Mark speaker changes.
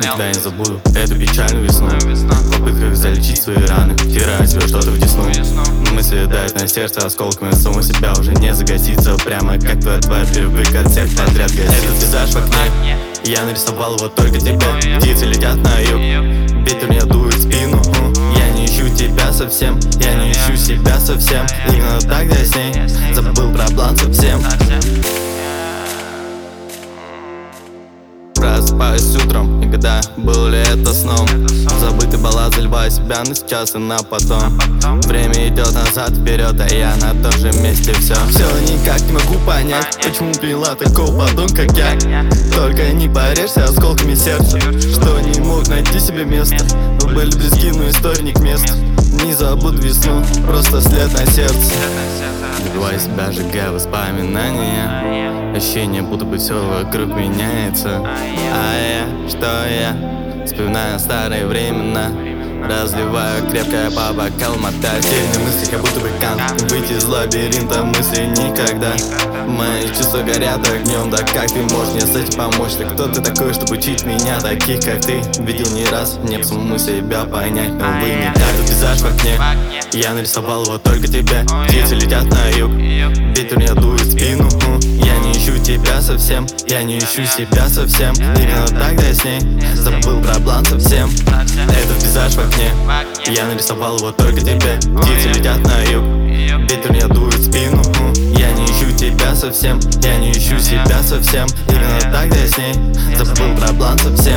Speaker 1: никогда не забуду эту печальную весну. В попытках залечить свои раны, втирать себе что-то в десну. Мысли дают на сердце осколками, саму себя уже не загаситься. Прямо как твоя тварь, привык от всех подряд гасить. Этот пейзаж в окне, я нарисовал его только тебе. Птицы летят на юг, ветер мне дует в спину. Я не ищу тебя совсем, я не ищу себя совсем. Именно тогда я с ней забыл про план совсем. Просыпаюсь утром, никогда был ли это сном? Забытый баллад, заливаю себя на сейчас и на потом. Время идет назад, вперед, а я на том же месте. Все никак не могу понять, почему приняла такого подонка, как я. Только не порежься осколками сердца, что не мог найти себе место. Мы были близки, но история не к месту. Не забуду весну, просто след на сердце. Убиваю себя, сжигая воспоминания. Ощущение, будто бы все вокруг меняется. А я, что я, вспоминаю старые времена. Разливаю крепкое по бокалу, мотаю сильные мысли, как будто бы кант. Выйти из лабиринта мыслей никогда. Мои чувства горят огнем, да как ты можешь мне с этим помочь? Ты кто ты такой, чтобы учить меня, таких как ты? Видел не раз, не смогу себя понять, но вы не так. Этот пейзаж в окне, я нарисовал его только тебе. Птицы летят на юг, ветер мне дует в спину. Я не ищу тебя совсем, я не ищу себя совсем. Именно тогда я с ней забыл про план совсем. Этот пейзаж в окне, я нарисовал его только тебе. Птицы летят на юг, ветер мне дует в спину. Я не ищу тебя совсем, я не ищу себя совсем. Именно тогда я с ней забыл про план совсем.